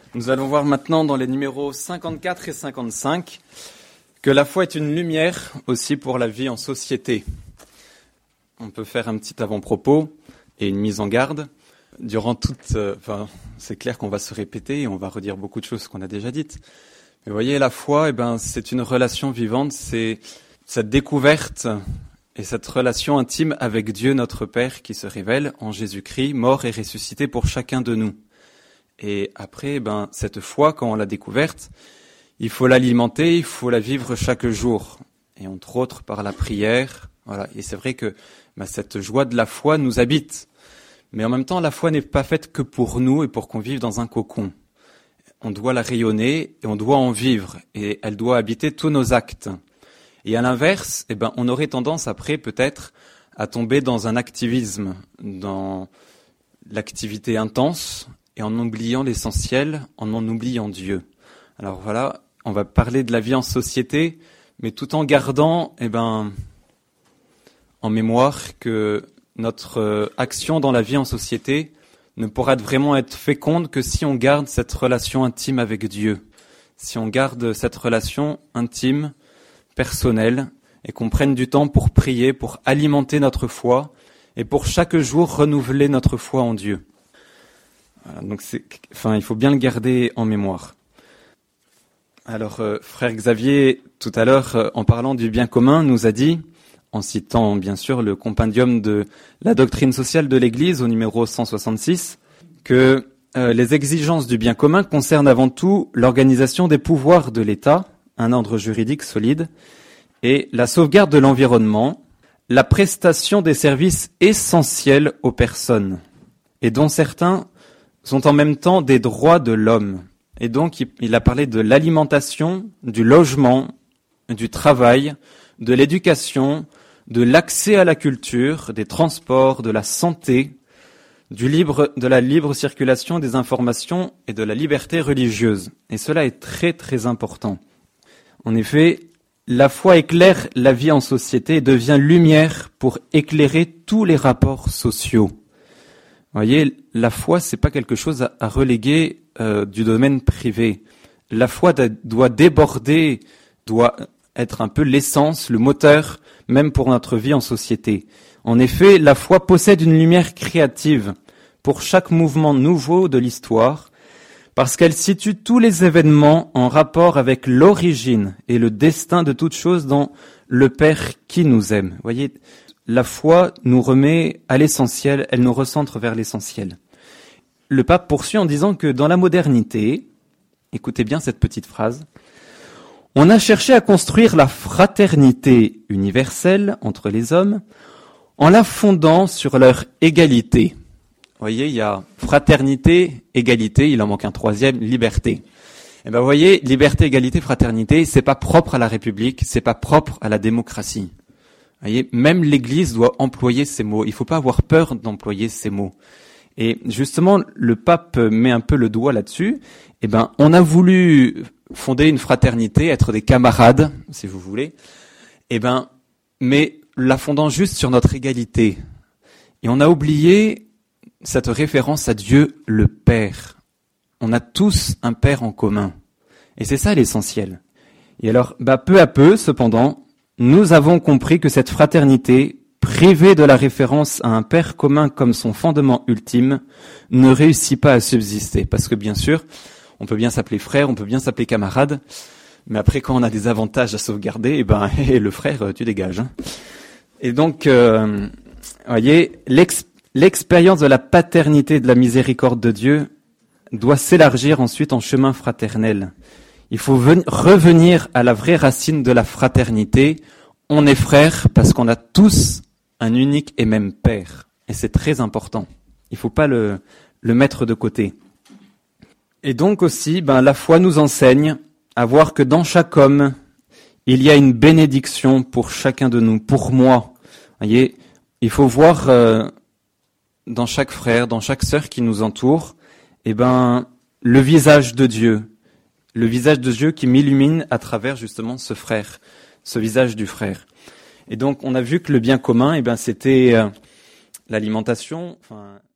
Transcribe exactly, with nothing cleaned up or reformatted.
Nous allons voir maintenant dans les numéros cinquante-quatre et cinquante-cinq que la foi est une lumière aussi pour la vie en société. On peut faire un petit avant-propos et une mise en garde. Durant toute, euh, enfin, c'est clair qu'on va se répéter et on va redire beaucoup de choses qu'on a déjà dites. Mais vous voyez, la foi, eh ben, c'est une relation vivante, c'est cette découverte et cette relation intime avec Dieu notre Père qui se révèle en Jésus-Christ, mort et ressuscité pour chacun de nous. Et après, ben, cette foi, quand on l'a découverte, il faut l'alimenter, il faut la vivre chaque jour. Et entre autres, par la prière. Voilà. Et c'est vrai que ben, cette joie de la foi nous habite. Mais en même temps, la foi n'est pas faite que pour nous et pour qu'on vive dans un cocon. On doit la rayonner et on doit en vivre. Et elle doit habiter tous nos actes. Et à l'inverse, eh ben, on aurait tendance après, peut-être, à tomber dans un activisme, dans l'activité intense, et en oubliant l'essentiel, en en oubliant Dieu. Alors voilà, on va parler de la vie en société, mais tout en gardant, eh ben, en mémoire que notre action dans la vie en société ne pourra vraiment être féconde que si on garde cette relation intime avec Dieu. Si on garde cette relation intime, personnelle, et qu'on prenne du temps pour prier, pour alimenter notre foi, et pour chaque jour renouveler notre foi en Dieu. Voilà, donc c'est, enfin, il faut bien le garder en mémoire. Alors, euh, frère Xavier, tout à l'heure, euh, en parlant du bien commun, nous a dit, en citant bien sûr le compendium de la doctrine sociale de l'Église au numéro cent soixante-six, que euh, les exigences du bien commun concernent avant tout l'organisation des pouvoirs de l'État, un ordre juridique solide, et la sauvegarde de l'environnement, la prestation des services essentiels aux personnes, et dont certains sont en même temps des droits de l'homme. Et donc, il a parlé de l'alimentation, du logement, du travail, de l'éducation, de l'accès à la culture, des transports, de la santé, du libre, de la libre circulation des informations et de la liberté religieuse. Et cela est très très important. En effet, la foi éclaire la vie en société et devient lumière pour éclairer tous les rapports sociaux. Vous voyez, la foi, c'est pas quelque chose à, à reléguer euh, du domaine privé. La foi da, doit déborder, doit être un peu l'essence, le moteur, même pour notre vie en société. En effet, la foi possède une lumière créative pour chaque mouvement nouveau de l'histoire, parce qu'elle situe tous les événements en rapport avec l'origine et le destin de toute chose dans le Père qui nous aime. Vous voyez, la foi nous remet à l'essentiel, elle nous recentre vers l'essentiel. Le pape poursuit en disant que dans la modernité, écoutez bien cette petite phrase, on a cherché à construire la fraternité universelle entre les hommes en la fondant sur leur égalité. Vous voyez, il y a fraternité, égalité, il en manque un troisième, liberté. Et ben, vous voyez, liberté, égalité, fraternité, c'est pas propre à la République, c'est pas propre à la démocratie. Vous voyez, même l'Église doit employer ces mots. Il faut pas avoir peur d'employer ces mots. Et justement, le pape met un peu le doigt là-dessus. Eh ben, on a voulu fonder une fraternité, être des camarades, si vous voulez. Eh ben, mais la fondant juste sur notre égalité. Et on a oublié cette référence à Dieu le Père. On a tous un Père en commun. Et c'est ça l'essentiel. Et alors, bah, peu à peu, cependant, nous avons compris que cette fraternité, privée de la référence à un Père commun comme son fondement ultime, ne réussit pas à subsister. Parce que bien sûr, on peut bien s'appeler frère, on peut bien s'appeler camarade, mais après quand on a des avantages à sauvegarder, eh ben, et le frère, tu dégages. Hein. Et donc, euh, voyez, l'ex- l'expérience de la paternité et de la miséricorde de Dieu doit s'élargir ensuite en chemin fraternel. Il faut ven- revenir à la vraie racine de la fraternité. On est frères parce qu'on a tous un unique et même Père. Et c'est très important. Il ne faut pas le, le mettre de côté. Et donc aussi, ben, la foi nous enseigne à voir que dans chaque homme, il y a une bénédiction pour chacun de nous, pour moi. Vous voyez, il faut voir euh, dans chaque frère, dans chaque sœur qui nous entoure, eh ben, le visage de Dieu. Le visage de Dieu qui m'illumine à travers justement ce frère, ce visage du frère. Et donc, on a vu que le bien commun, eh ben, c'était euh, l'alimentation. Enfin,